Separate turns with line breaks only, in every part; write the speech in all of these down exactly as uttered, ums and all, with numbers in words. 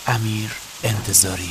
امیر انتظاری.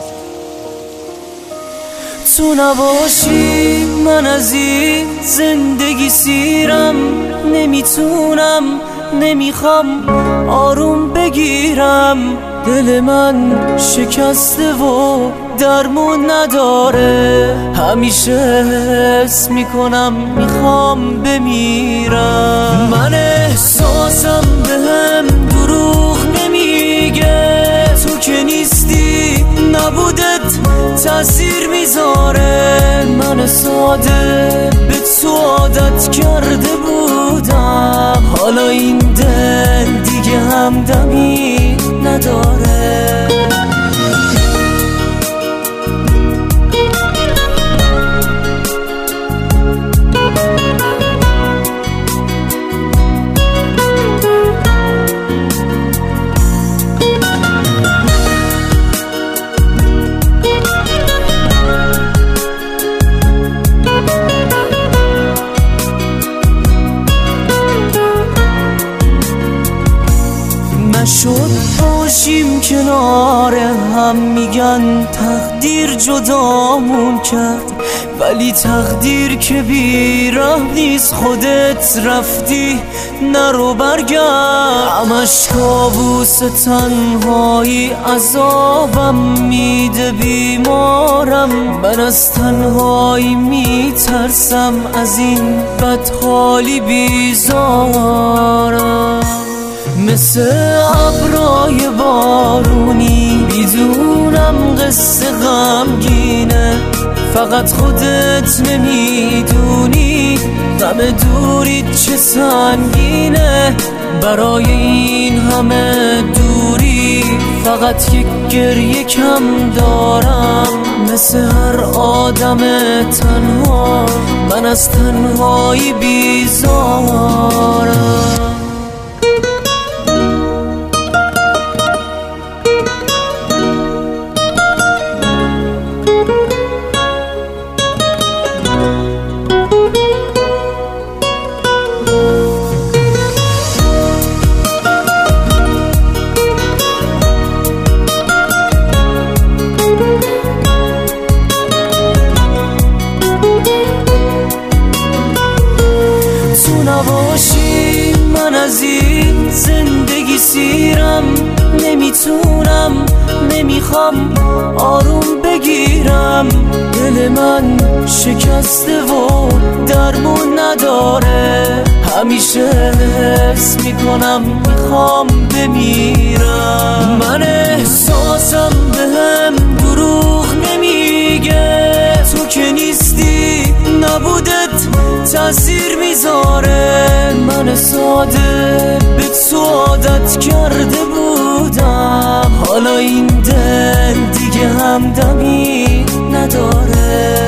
تو نباشی من از این زندگی سیرم، نمیتونم نمیخوام آروم بگیرم. دل من شکسته و درمون نداره، همیشه حس میکنم میخوام بمیرم. من احساسم بهم دروغ نمیگه، تو که نیستی نبودت تأثیر میذاره. من ساده به تو عادت کرده بودم، حالا این دل دیگه همدمی نداره. شد باشیم کنار هم، میگن تقدیر جدامون کرد، ولی تقدیر که بی‌رحم نیست. خودت رفتی نرو برگرد، همش کابوس تنهایی عذابم میده، بیمارم من از تنهایی میترسم، از این بدحالی بیزارم. مثل ابرای بارونی میدونم قصه غمگینه، فقط خودت نمیدونی غم دوریت چه سنگینه. برای این همه دوری فقط یک گریه کم دارم. مثل هر آدم تنها من از تنهایی بیزارم. نباشی من از این زندگی سیرم، نمیتونم نمیخوام آروم بگیرم. دل من شکسته و درمون نداره، همیشه حس میکنم میخوام بمیرم. من احساسم بهم دروغ نمیگه، تو که نیستی نبودت تأثیر میذاره. من ساده به تو عادت کرده بودم، حالا این دل دیگه همدمی نداره.